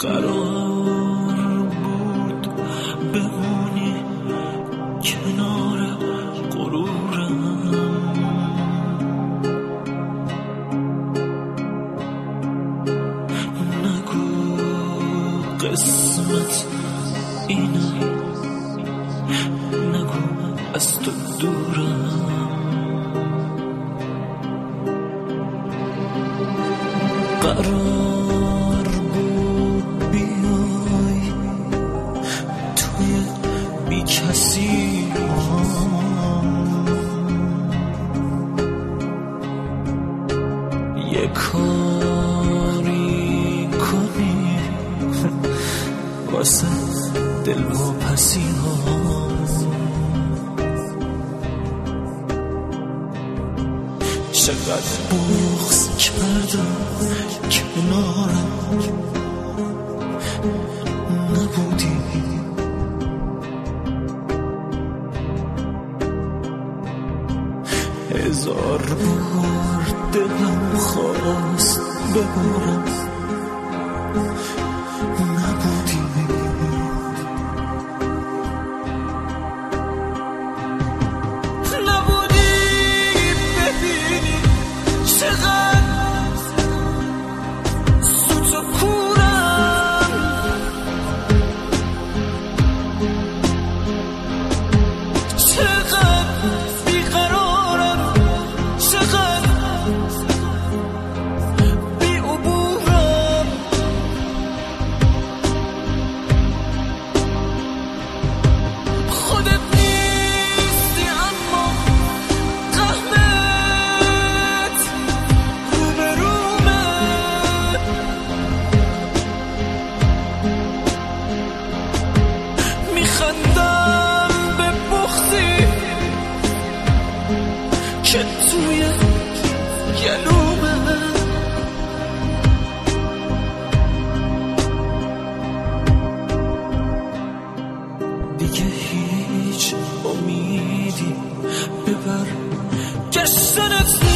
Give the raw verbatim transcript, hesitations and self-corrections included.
قرار بود بمونی کنار غرورم، نگو قسمت اینه، نگو از تو دورم. قرار بود بیای توی بی کسی یه کاری کنی واسه دل و پسی ها. چقدر بغض کردم کنارم نبودی، هزار بار دلم خواست ببارم نبودی. خندم به بختی که توی گلومه، دیگه هیچ امیدی ببر گشتنت